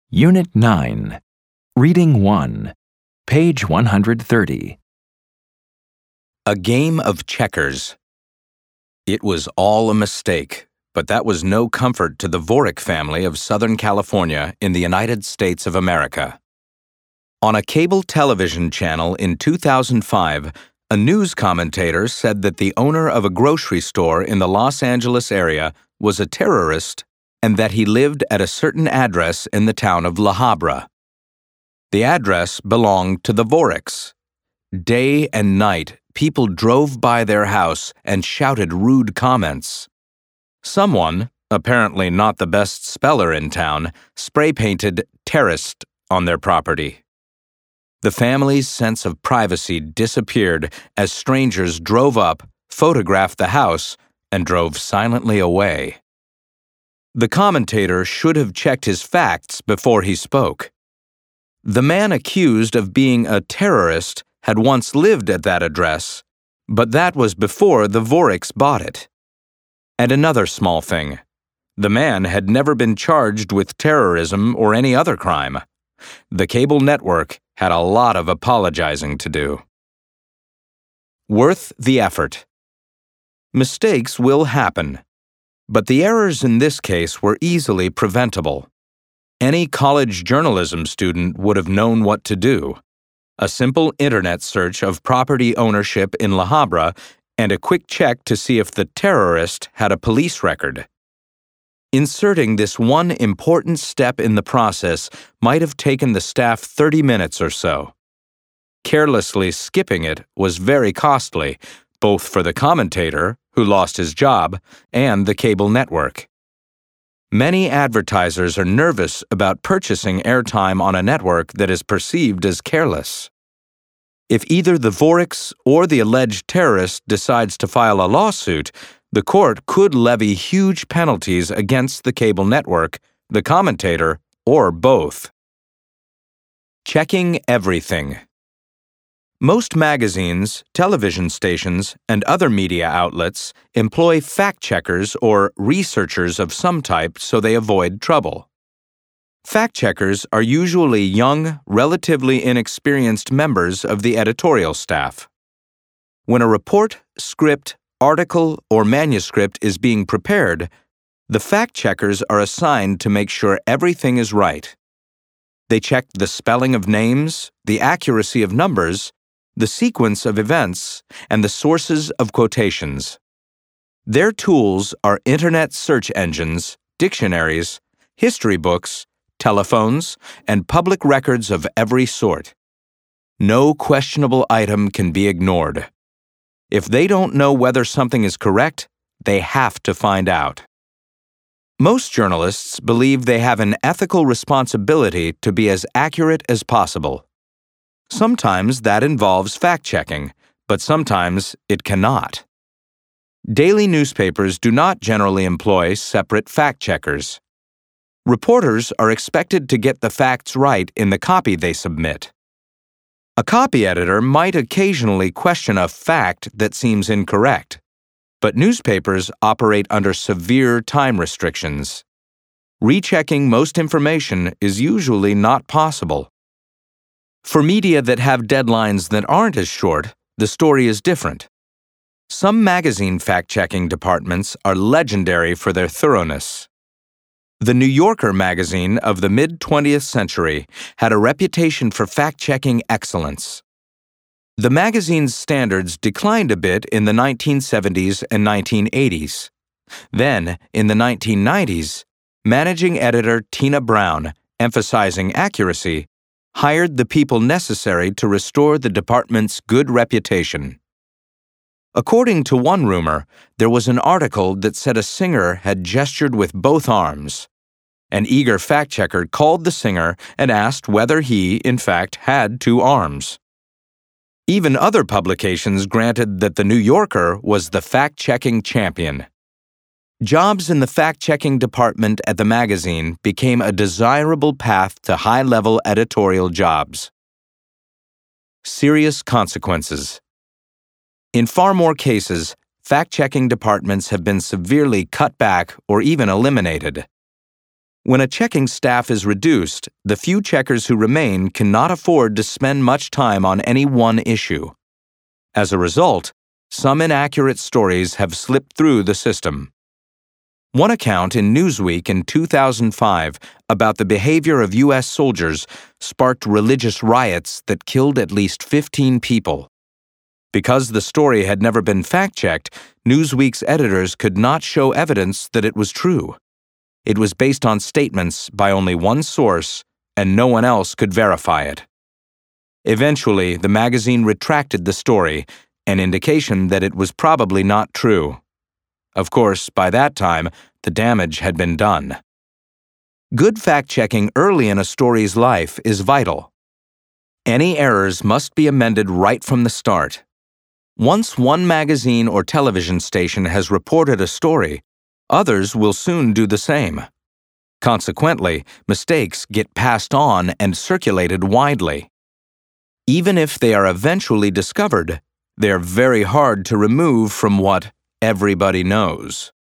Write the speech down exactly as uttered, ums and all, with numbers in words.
Unit nine, Reading one, page one hundred thirty. A game of checkers. It was all a mistake, but that was no comfort to the Vorik family of Southern California in the United States of America. On a cable television channel in two thousand five, a news commentator said that the owner of a grocery store in the Los Angeles area was a terrorist and that he lived at a certain address in the town of La Habra. The address belonged to the Voriks. Day and night, people drove by their house and shouted rude comments. Someone, apparently not the best speller in town, spray-painted terrorist on their property. The family's sense of privacy disappeared as strangers drove up, photographed the house, and drove silently away. The commentator should have checked his facts before he spoke. The man accused of being a terrorist had once lived at that address, but that was before the Voriks bought it. And another small thing. The man had never been charged with terrorism or any other crime. The cable network had a lot of apologizing to do. Worth the effort. Mistakes will happen, but the errors in this case were easily preventable. Any college journalism student would have known what to do. A simple internet search of property ownership in La Habra and a quick check to see if the terrorist had a police record. Inserting this one important step in the process might have taken the staff thirty minutes or so. Carelessly skipping it was very costly, both for the commentator, who lost his job, and the cable network. Many advertisers are nervous about purchasing airtime on a network that is perceived as careless. If either the Voriks or the alleged terrorist decides to file a lawsuit, the court could levy huge penalties against the cable network, the commentator, or both. Checking everything. Most magazines, television stations, and other media outlets employ fact-checkers or researchers of some type so they avoid trouble. Fact-checkers are usually young, relatively inexperienced members of the editorial staff. When a report, script, article, or manuscript is being prepared, the fact-checkers are assigned to make sure everything is right. They check the spelling of names, the accuracy of numbers, the sequence of events, and the sources of quotations. Their tools are internet search engines, dictionaries, history books, telephones, and public records of every sort. No questionable item can be ignored. If they don't know whether something is correct, they have to find out. Most journalists believe they have an ethical responsibility to be as accurate as possible. Sometimes that involves fact-checking, but sometimes it cannot. Daily newspapers do not generally employ separate fact-checkers. Reporters are expected to get the facts right in the copy they submit. A copy editor might occasionally question a fact that seems incorrect, but newspapers operate under severe time restrictions. Rechecking most information is usually not possible. For media that have deadlines that aren't as short, the story is different. Some magazine fact-checking departments are legendary for their thoroughness. The New Yorker magazine of the mid-twentieth century had a reputation for fact-checking excellence. The magazine's standards declined a bit in the nineteen seventies and nineteen eighties. Then, in the nineteen nineties, managing editor Tina Brown, emphasizing accuracy, hired the people necessary to restore the department's good reputation. According to one rumor, there was an article that said a singer had gestured with both arms. An eager fact-checker called the singer and asked whether he, in fact, had two arms. Even other publications granted that the New Yorker was the fact-checking champion. Jobs in the fact-checking department at the magazine became a desirable path to high-level editorial jobs. Serious consequences. In far more cases, fact-checking departments have been severely cut back or even eliminated. When a checking staff is reduced, the few checkers who remain cannot afford to spend much time on any one issue. As a result, some inaccurate stories have slipped through the system. One account in Newsweek in two thousand five about the behavior of U S soldiers sparked religious riots that killed at least fifteen people. Because the story had never been fact-checked, Newsweek's editors could not show evidence that it was true. It was based on statements by only one source, and no one else could verify it. Eventually, the magazine retracted the story, an indication that it was probably not true. Of course, by that time, the damage had been done. Good fact-checking early in a story's life is vital. Any errors must be amended right from the start. Once one magazine or television station has reported a story, others will soon do the same. Consequently, mistakes get passed on and circulated widely. Even if they are eventually discovered, they are very hard to remove from what everybody knows.